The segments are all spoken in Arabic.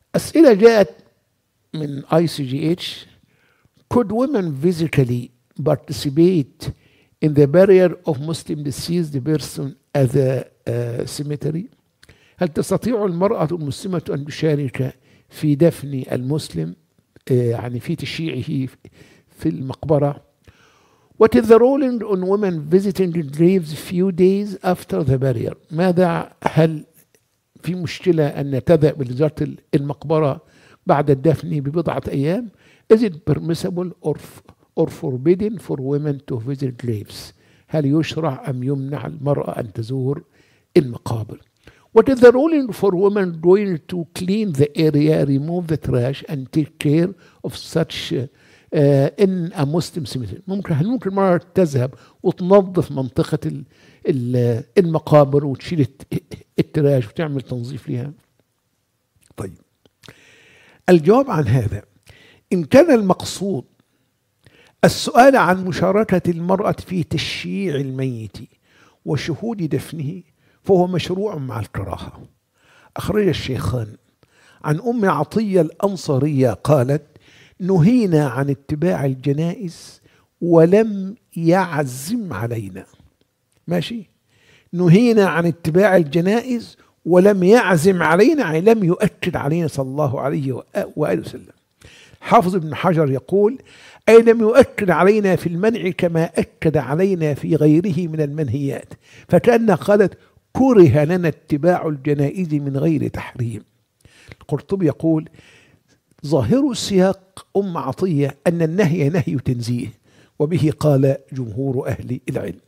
أسئلة جاءت من ICGH. Could women physically participate in the burial of Muslim deceased person at the cemetery؟ هل تستطيع المرأة المسلمة أن تشارك في دفن المسلم، يعني في تشييعه في المقبرة؟ What is the ruling on women visiting graves few days after the burial؟ ماذا، هل في مشكلة أن تذهب لزيارة المقبرة بعد الدفن ببضعة أيام؟ Is it permissible or forbidden for women to visit graves؟ هل يشرع أم يمنع المرأة أن تزور المقابر؟ What is the ruling for women going to clean the area, remove the trash and take care of such in a Muslim cemetery؟ هل ممكن المرأة تذهب وتنظف منطقة المقابر وتشيل التراش وتعمل تنظيف لها؟ طيب، الجواب عن هذا، إن كان المقصود السؤال عن مشاركة المرأة في تشييع الميت وشهود دفنه فهو مشروع مع الكراهة. أخرج الشيخان عن أم عطية الأنصارية قالت: نهينا عن اتباع الجنائز ولم يعزم علينا. ماشي، نهينا عن اتباع الجنائز ولم يعزم علينا، يعني لم يؤكد علينا صلى الله عليه وآله وسلم. حافظ ابن حجر يقول: أي لم يؤكد علينا في المنع كما أكد علينا في غيره من المنهيات، فكأنها قالت: كره لنا اتباع الجنائز من غير تحريم. القرطبي يقول: ظاهر السياق أم عطية أن النهي نهي تنزيه، وبه قال جمهور أهل العلم.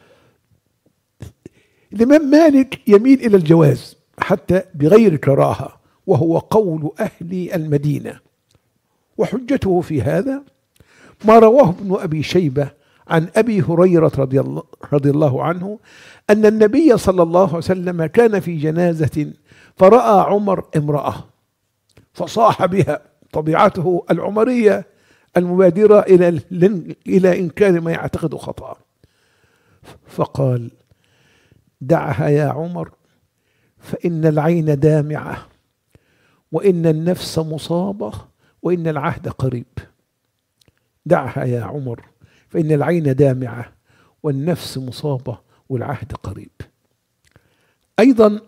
الإمام مالك يميل إلى الجواز حتى بغير كراهة، وهو قول أهل المدينة، وحجته في هذا ما رواه ابن أبي شيبة عن أبي هريرة رضي الله عنه أن النبي صلى الله عليه وسلم كان في جنازة فرأى عمر امرأة فصاح بها، طبيعته العمرية المبادرة إلى إنكار ما يعتقد خطأ، فقال: دعها يا عمر فإن العين دامعة وإن النفس مصابة وإن العهد قريب. دعها يا عمر فإن العين دامعة والنفس مصابة والعهد قريب. أيضا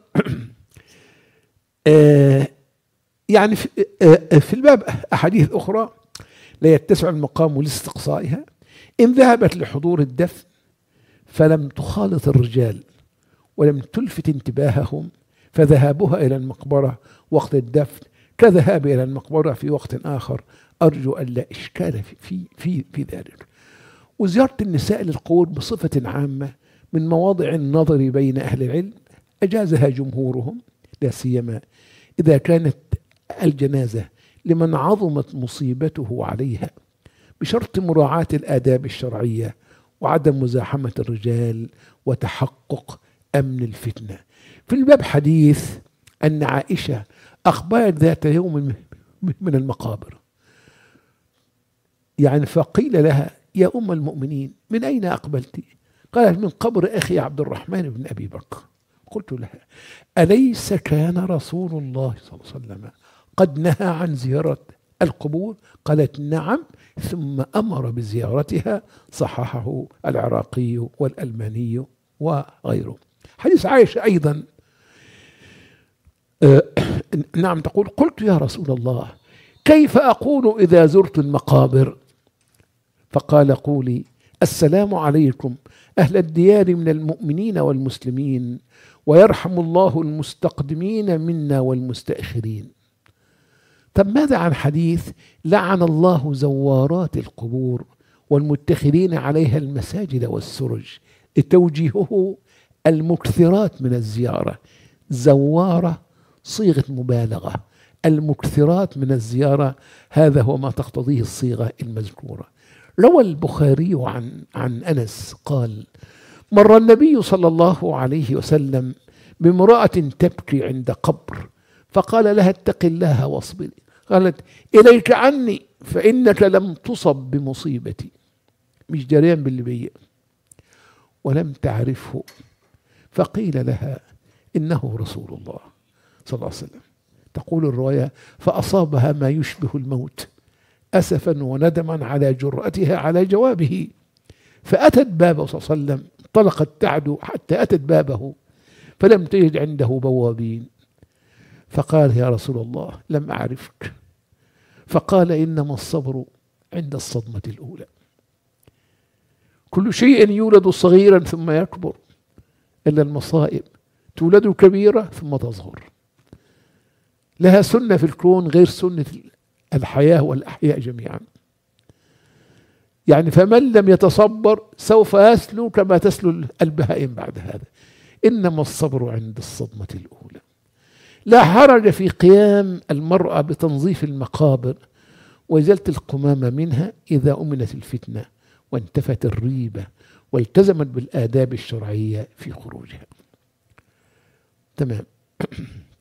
يعني في الباب أحاديث أخرى لا يتسع المقام لاستقصائها. إن ذهبت لحضور الدفن فلم تخالط الرجال ولم تلفت انتباههم فذهابها إلى المقبرة وقت الدفن كذهاب إلى المقبرة في وقت آخر، أرجو أن لا إشكال في ذلك. وزيارة النساء للقبور بصفة عامة من مواضع النظر بين أهل العلم، أجازها جمهورهم، لا سيما إذا كانت الجنازة لمن عظمت مصيبته عليها، بشرط مراعاة الآداب الشرعية وعدم مزاحمة الرجال وتحقق أمن الفتنة. في الباب حديث أن عائشة أخبرت ذات يوم من المقابر، يعني فقيل لها: يا أم المؤمنين من أين أقبلت؟ قالت: من قبر أخي عبد الرحمن بن أبي بكر. قلت لها: أليس كان رسول الله صلى الله عليه وسلم قد نهى عن زيارة القبور؟ قالت: نعم، ثم أمر بزيارتها. صححه العراقي والألماني وغيره. حديث عائشة أيضا نعم تقول: قلت يا رسول الله كيف أقول إذا زرت المقابر؟ فقال: قولي: السلام عليكم أهل الديار من المؤمنين والمسلمين، ويرحم الله المستقدمين منا والمستأخرين. طب ماذا عن حديث: لعن الله زوارات القبور والمتخذين عليها المساجد والسرج؟ توجيهه المكثرات من الزيارة. زوارة صيغة مبالغة، المكثرات من الزيارة هذا هو ما تقتضيه الصيغة المذكورة. روى البخاري عن أنس قال: مر النبي صلى الله عليه وسلم بامرأة تبكي عند قبر، فقال لها: اتق الله واصبري. قالت: إليك عني فإنك لم تصب بمصيبتي، مش جريان باللي بيا، ولم تعرفه. فقيل لها: إنه رسول الله صلى الله عليه وسلم. تقول الرواية فأصابها ما يشبه الموت أسفا وندما على جرأتها على جوابه، فأتت بابه صلى الله عليه وسلم، انطلقت تعدو حتى أتت بابه فلم تجد عنده بوابين، فقال يا رسول الله لم أعرفك، فقال إنما الصبر عند الصدمة الأولى. كل شيء يولد صغيرا ثم يكبر، إلا المصائب تولد كبيرة ثم تصغر. لها سنة في الكون غير سنة الحياة والأحياء جميعا. يعني فمن لم يتصبر سوف يسلو كما تسلو البهائم بعد هذا. إنما الصبر عند الصدمة الأولى. لا حرج في قيام المرأة بتنظيف المقابر وإزالة القمامة منها إذا أمنت الفتنة وانتفت الريبة والتزمت بالآداب الشرعية في خروجها. تمام.